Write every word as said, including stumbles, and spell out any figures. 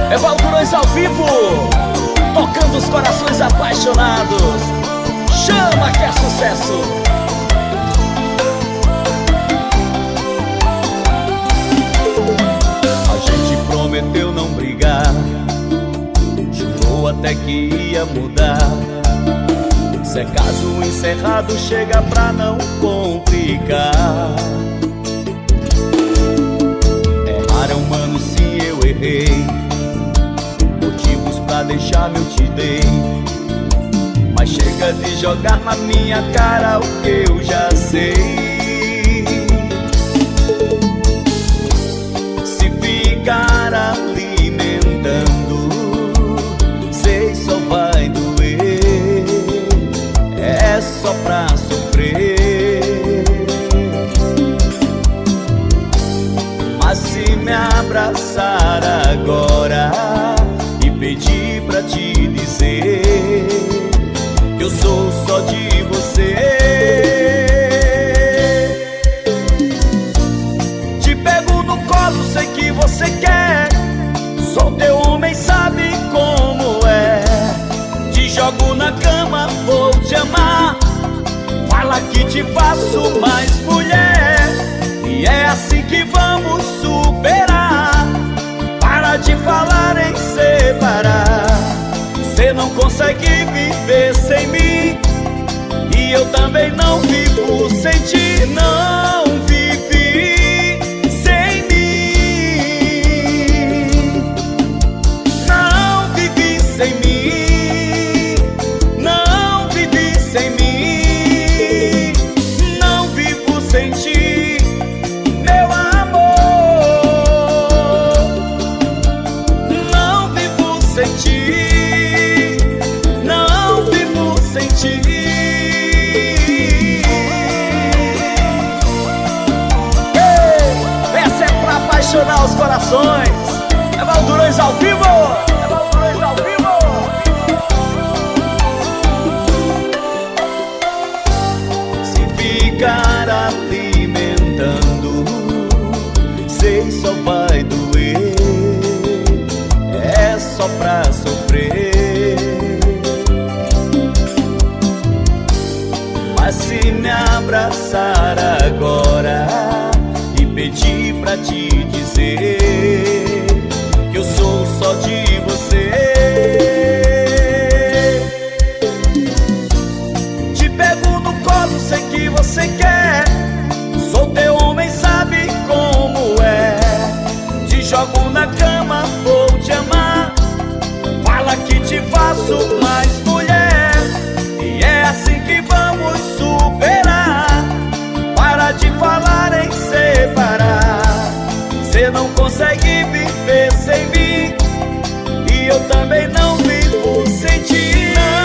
Evaldo Durões ao vivo, tocando os corações apaixonados. Chama que é sucesso. A gente prometeu não brigar, jurou até que ia mudar. Se é caso encerrado, chega pra não complicar. Errar é humano, sim, eu errei. Motivos pra deixar eu te dei. Mas chega de jogar na minha cara o que eu já sei. Se ficar alimentando, sei só vai doer. É só pra sofrer. Mas se me abraçar agora e pedir pra te dizer que eu sou só de você, te pego no colo, sei que você quer. Sou teu homem, sabe como é. Te jogo na cama, vou te amar. Fala que te faço mais mulher. E é assim que vamos superar. Para de falar em separar. Cê não consegue viver sem mim, e eu também não vivo sem ti. Não vivi sem mim. Não vivi sem mim. Não vivi sem mim. Não vivo sem ti, meu amor. Não vivo sem ti. Apaixonar os corações. Evaldo Durões ao vivo. Evaldo Durões ao vivo. Se ficar alimentando, sei só vai doer. É só pra sofrer. Mas se me abraçar agora e pedir pra te dizer que eu sou só de você, te pego no colo, sei que você quer. Sou teu homem, sabe como é. Te jogo na cama, vou te amar. Fala que te faço mais mulher. E é assim que vamos superar. Para de falar em separar. Cê não consegue viver sem mim, e eu também não vivo sem ti.